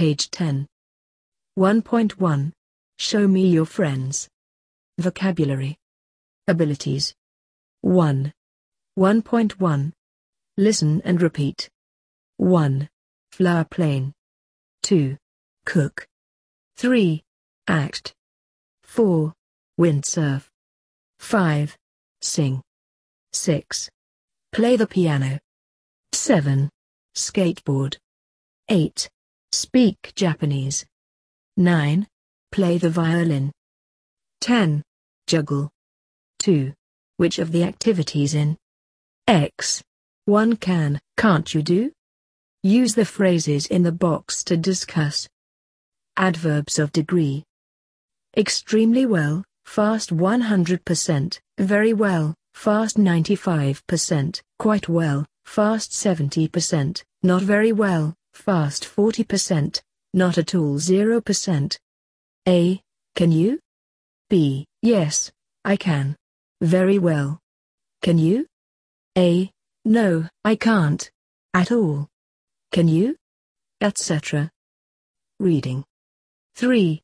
Page 10. 1.1. Show me your friends. Vocabulary. Abilities. 1. 1.1. Listen and repeat. 1. Flower plane. 2. Cook. 3. Act. 4. Windsurf. 5. Sing. 6. Play the piano. 7. Skateboard. 8. Speak Japanese. 9. Play the violin. 10. Juggle. 2. Which of the activities in X 1 can't you do? Use the phrases in the box to discuss. Adverbs of degree. Extremely well, fast 100%, very well, fast 95%, quite well, fast 70%, not very well, fast 40%, not at all 0%. A. Can you? B. Yes, I can. Very well. Can you? A. No, I can't. At all. Can you? Etc. Reading. 3.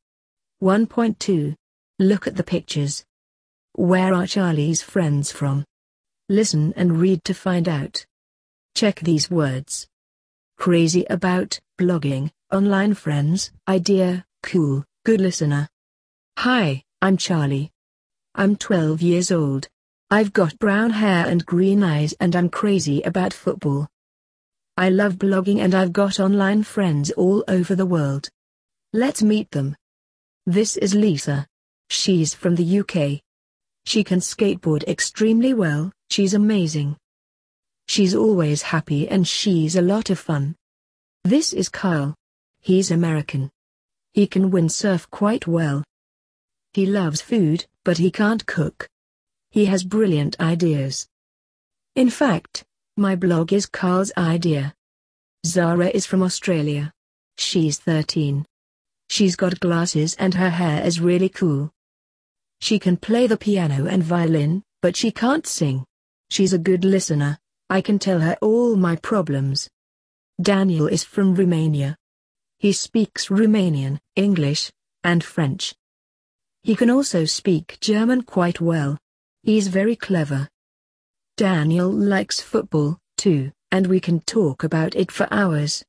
1.2. Look at the pictures. Where are Charlie's friends from? Listen and read to find out. Check these words. Crazy about, blogging, online friends, idea, cool, good listener. Hi, I'm Charlie. I'm 12 years old. I've got brown hair and green eyes and I'm crazy about football. I love blogging and I've got online friends all over the world. Let's meet them. This is Lisa. She's from the UK. She can skateboard extremely well, she's amazing. She's always happy and she's a lot of fun. This is Kyle. He's American. He can windsurf quite well. He loves food, but he can't cook. He has brilliant ideas. In fact, my blog is Carl's idea. Zara is from Australia. She's 13. She's got glasses and her hair is really cool. She can play the piano and violin, but she can't sing. She's a good listener. I can tell her all my problems. Daniel is from Romania. He speaks Romanian, English, and French. He can also speak German quite well. He's very clever. Daniel likes football, too, and we can talk about it for hours.